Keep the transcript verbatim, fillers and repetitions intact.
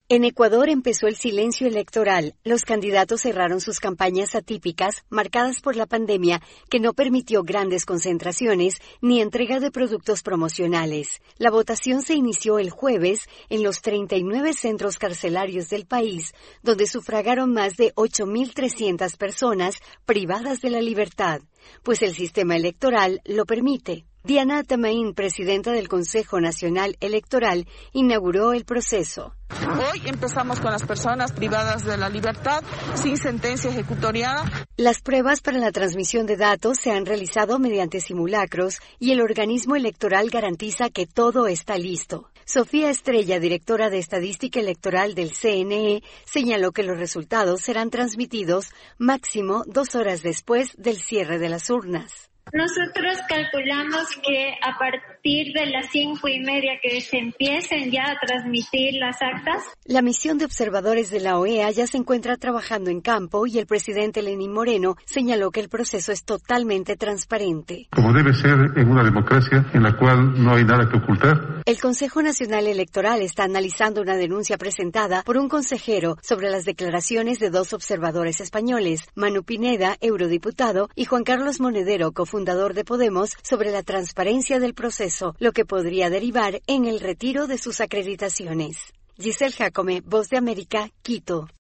En Ecuador empezó el silencio electoral. Los candidatos cerraron sus campañas atípicas, marcadas por la pandemia, que no permitió grandes concentraciones ni entrega de productos promocionales. La votación se inició el jueves en los treinta y nueve centros carcelarios del país, donde sufragaron más de ocho mil trescientas personas privadas de la libertad, pues el sistema electoral lo permite. Diana Tamaín, presidenta del Consejo Nacional Electoral, inauguró el proceso. Hoy empezamos con las personas privadas de la libertad, sin sentencia ejecutoriada. Las pruebas para la transmisión de datos se han realizado mediante simulacros y el organismo electoral garantiza que todo está listo. Sofía Estrella, directora de Estadística Electoral del C N E, señaló que los resultados serán transmitidos máximo dos horas después del cierre de las urnas. Nosotros calculamos que a partir de las cinco y media que se empiecen ya a transmitir las actas. La misión de observadores de la O E A ya se encuentra trabajando en campo y el presidente Lenín Moreno señaló que el proceso es totalmente transparente. Como debe ser en una democracia en la cual no hay nada que ocultar. El Consejo Nacional Electoral está analizando una denuncia presentada por un consejero sobre las declaraciones de dos observadores españoles, Manu Pineda, eurodiputado, y Juan Carlos Monedero, cofundador fundador de Podemos, sobre la transparencia del proceso, lo que podría derivar en el retiro de sus acreditaciones. Giselle Jacome, Voz de América, Quito.